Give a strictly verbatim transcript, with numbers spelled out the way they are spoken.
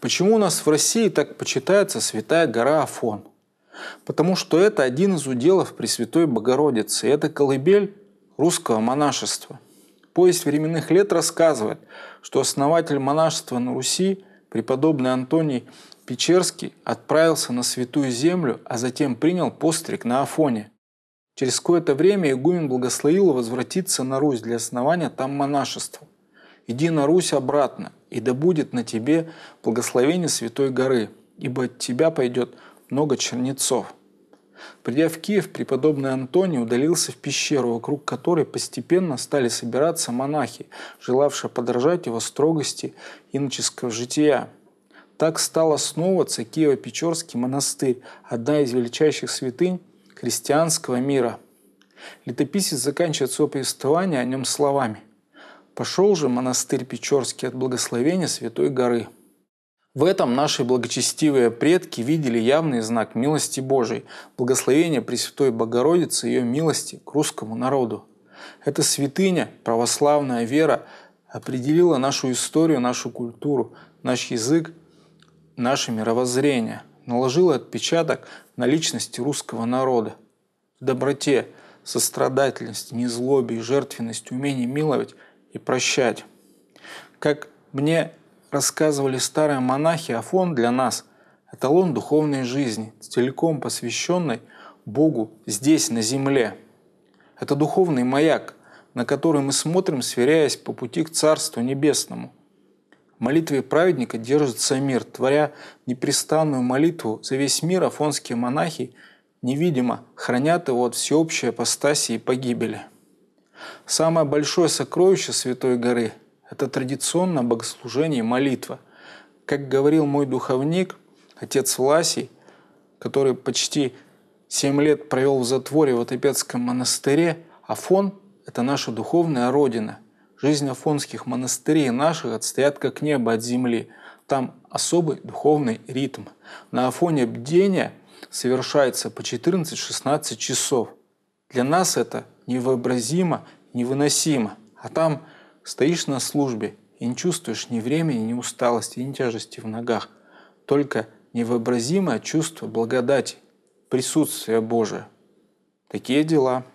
Почему у нас в России так почитается святая гора Афон? Потому что это один из уделов Пресвятой Богородицы. Это колыбель русского монашества. Повесть временных лет рассказывает, что основатель монашества на Руси, преподобный Антоний Печерский, отправился на Святую Землю, а затем принял постриг на Афоне. Через какое-то время игумен благословил возвратиться на Русь для основания там монашества. «Иди на Русь обратно, и да будет на тебе благословение Святой горы, ибо от тебя пойдет много чернецов». Придя в Киев, преподобный Антоний удалился в пещеру, вокруг которой постепенно стали собираться монахи, желавшие подражать его строгости иноческого жития. Так стал основываться Киево-Печорский монастырь, одна из величайших святынь христианского мира. Летописец заканчивает свое повествование о нем словами: «Пошел же монастырь Печорский от благословения Святой горы». В этом наши благочестивые предки видели явный знак милости Божией, благословения Пресвятой Богородицы и ее милости к русскому народу. Эта святыня, православная вера, определила нашу историю, нашу культуру, наш язык, наше мировоззрение, наложила отпечаток на личности русского народа. В доброте, сострадательности, незлобе и жертвенности, умении миловать и прощать. Как мне рассказывали старые монахи, Афон для нас – эталон духовной жизни, целиком посвященной Богу здесь, на земле. Это духовный маяк, на который мы смотрим, сверяясь по пути к Царству Небесному. В молитве праведника держится мир. Творя непрестанную молитву за весь мир, афонские монахи невидимо хранят его от всеобщей апостасии и погибели. Самое большое сокровище Святой горы – это традиционное богослужение и молитва. Как говорил мой духовник, отец Власий, который почти семь лет провел в затворе в Отопецком монастыре, Афон – это наша духовная родина. Жизнь афонских монастырей наших отстоят как небо от земли. Там особый духовный ритм. На Афоне бдение совершается по четырнадцать-шестнадцать часов. Для нас это невообразимо, невыносимо. А там стоишь на службе и не чувствуешь ни времени, ни усталости, ни тяжести в ногах. Только невообразимое чувство благодати, присутствия Божия. Такие дела.